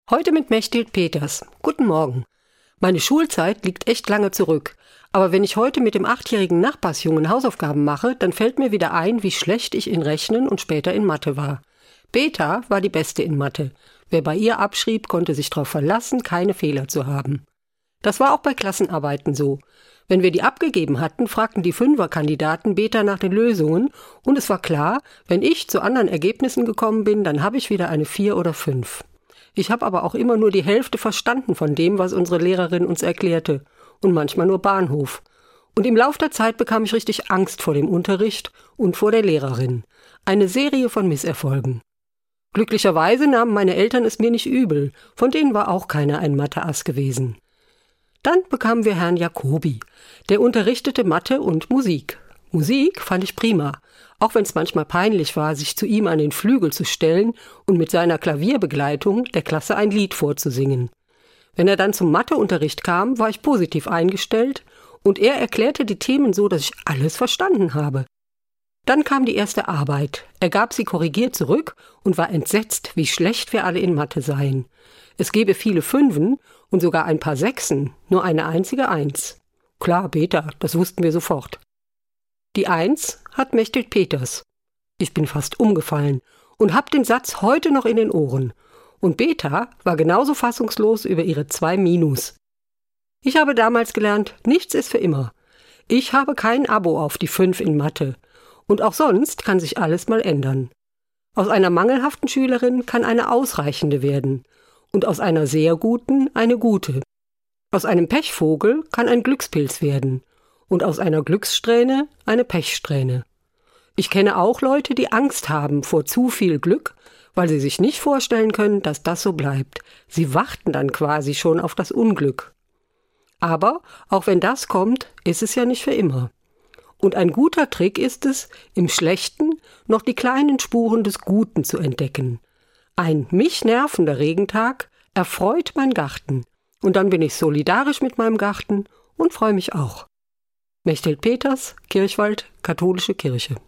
Heute mit Mechthild Peters. Guten Morgen. Meine Schulzeit liegt echt lange zurück. Aber wenn ich heute mit dem 8-jährigen Nachbarsjungen Hausaufgaben mache, dann fällt mir wieder ein, wie schlecht ich in Rechnen und später in Mathe war. Beta war die Beste in Mathe. Wer bei ihr abschrieb, konnte sich darauf verlassen, keine Fehler zu haben. Das war auch bei Klassenarbeiten so. Wenn wir die abgegeben hatten, fragten die Fünferkandidaten Beta nach den Lösungen und es war klar, wenn ich zu anderen Ergebnissen gekommen bin, dann habe ich wieder eine 4 oder 5. Ich habe aber auch immer nur die Hälfte verstanden von dem, was unsere Lehrerin uns erklärte und manchmal nur Bahnhof. Und im Lauf der Zeit bekam ich richtig Angst vor dem Unterricht und vor der Lehrerin. Eine Serie von Misserfolgen. Glücklicherweise nahmen meine Eltern es mir nicht übel, von denen war auch keiner ein Mathe-Ass gewesen. Dann bekamen wir Herrn Jacobi, der unterrichtete Mathe und Musik. Musik fand ich prima, auch wenn es manchmal peinlich war, sich zu ihm an den Flügel zu stellen und mit seiner Klavierbegleitung der Klasse ein Lied vorzusingen. Wenn er dann zum Matheunterricht kam, war ich positiv eingestellt und er erklärte die Themen so, dass ich alles verstanden habe. Dann kam die erste Arbeit. Er gab sie korrigiert zurück und war entsetzt, wie schlecht wir alle in Mathe seien. Es gebe viele Fünfen und sogar ein paar Sechsen, nur eine einzige Eins. Klar, Beta, das wussten wir sofort. Die Eins hat Mechthild Peters. Ich bin fast umgefallen und hab den Satz heute noch in den Ohren. Und Beta war genauso fassungslos über ihre 2 Minus. Ich habe damals gelernt, nichts ist für immer. Ich habe kein Abo auf die 5 in Mathe. Und auch sonst kann sich alles mal ändern. Aus einer mangelhaften Schülerin kann eine ausreichende werden. Und aus einer sehr guten eine gute. Aus einem Pechvogel kann ein Glückspilz werden. Und aus einer Glückssträhne eine Pechsträhne. Ich kenne auch Leute, die Angst haben vor zu viel Glück, weil sie sich nicht vorstellen können, dass das so bleibt. Sie warten dann quasi schon auf das Unglück. Aber auch wenn das kommt, ist es ja nicht für immer. Und ein guter Trick ist es, im Schlechten noch die kleinen Spuren des Guten zu entdecken. Ein mich nervender Regentag erfreut mein Garten. Und dann bin ich solidarisch mit meinem Garten und freue mich auch. Mechthild Peters, Kirchwald, Katholische Kirche.